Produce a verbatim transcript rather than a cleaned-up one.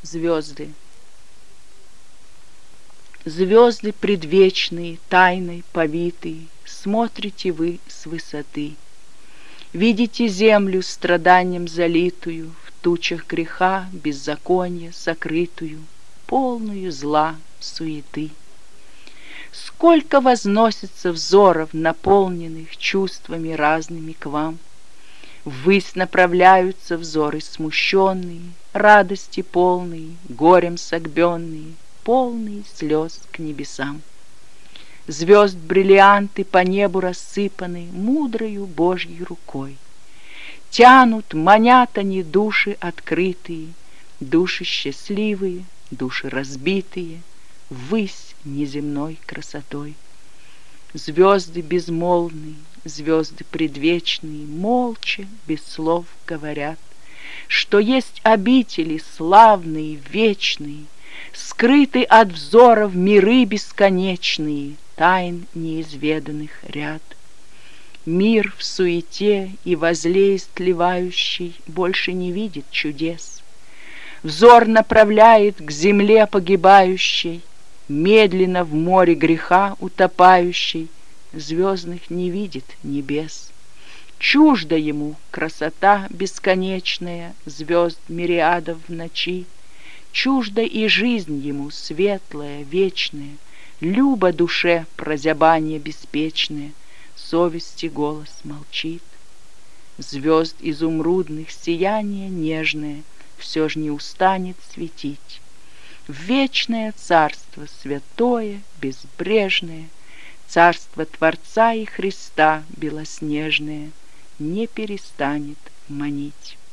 Звезды. Звезды предвечные, тайной повитые, смотрите вы с высоты. Видите землю страданием залитую, в тучах греха, беззакония сокрытую, полную зла, суеты. Сколько возносится взоров, наполненных чувствами разными к вам. Ввысь направляются взоры смущенные, радости полные, горем согбенные, полные слез к небесам. Звезд бриллианты по небу рассыпаны мудрою Божьей рукой. Тянут, манят они души открытые, души счастливые, души разбитые, ввысь неземной красотой. Звезды безмолвные, звезды предвечные, молча, без слов говорят, что есть обители славные, вечные, скрыты от взоров миры бесконечные, тайн неизведанных ряд. Мир в суете и во зле истлевающий больше не видит чудес. Взор направляет к земле погибающей, медленно в море греха утопающей, звездных не видит небес. Чужда ему красота бесконечная звезд мириадов в ночи, чужда и жизнь ему светлая, вечная, люба душе прозябание беспечное, совести голос молчит. Звезд изумрудных сияние нежное все ж не устанет светить. В вечное царство святое, безбрежное, царство Творца и Христа белоснежное не перестанет манить.